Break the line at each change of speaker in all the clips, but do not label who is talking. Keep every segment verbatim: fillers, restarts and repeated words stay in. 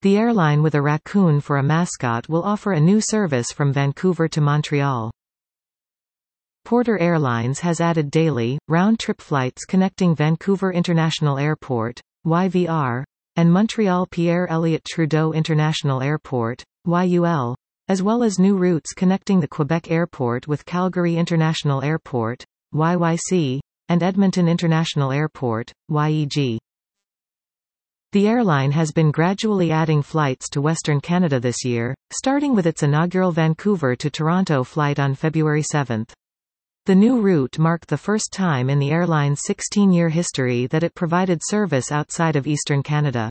The airline with a raccoon for a mascot will offer a new service from Vancouver to Montreal. Porter Airlines has added daily, round-trip flights connecting Vancouver International Airport, Y V R, and Montreal Pierre Elliott Trudeau International Airport, Y U L, as well as new routes connecting the Quebec Airport with Calgary International Airport, Y Y C, and Edmonton International Airport, Y E G. The airline has been gradually adding flights to Western Canada this year, starting with its inaugural Vancouver to Toronto flight on February seventh. The new route marked the first time in the airline's sixteen-year history that it provided service outside of Eastern Canada.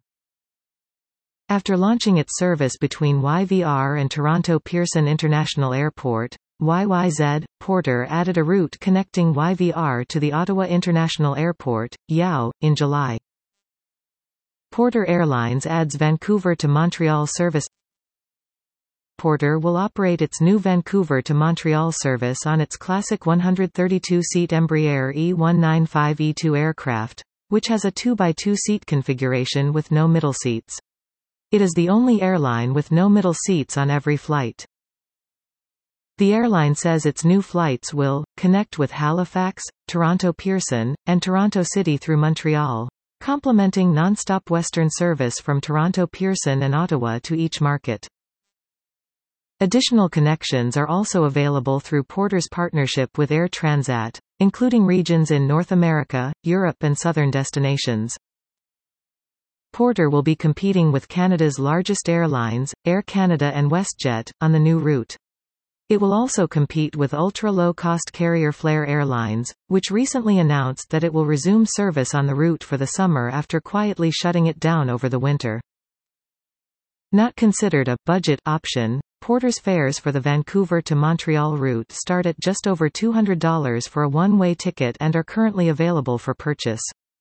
After launching its service between Y V R and Toronto Pearson International Airport, Y Y Z, Porter added a route connecting Y V R to the Ottawa International Airport, Y O W, in July. Porter Airlines adds Vancouver to Montreal service. Porter will operate its new Vancouver to Montreal service on its classic one hundred thirty-two seat Embraer E one ninety-five E two aircraft, which has a two by two seat configuration with no middle seats. It is the only airline with no middle seats on every flight. The airline says its new flights will connect with Halifax, Toronto Pearson, and Toronto City through Montreal, complementing non-stop Western service from Toronto Pearson and Ottawa to each market. Additional connections are also available through Porter's partnership with Air Transat, including regions in North America, Europe and southern destinations. Porter will be competing with Canada's largest airlines, Air Canada and WestJet, on the new route. It will also compete with ultra-low-cost carrier Flair Airlines, which recently announced that it will resume service on the route for the summer after quietly shutting it down over the winter. Not considered a budget option, Porter's fares for the Vancouver to Montreal route start at just over two hundred dollars for a one-way ticket and are currently available for purchase.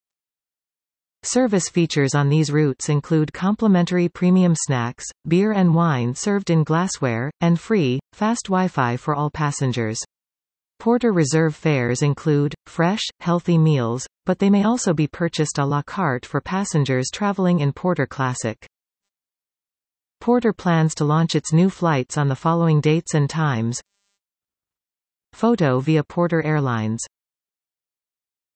Service features on these routes include complimentary premium snacks, beer and wine served in glassware, and free, fast Wi-Fi for all passengers. Porter Reserve fares include fresh, healthy meals, but they may also be purchased à la carte for passengers traveling in Porter Classic. Porter plans to launch its new flights on the following dates and times. Photo via Porter Airlines.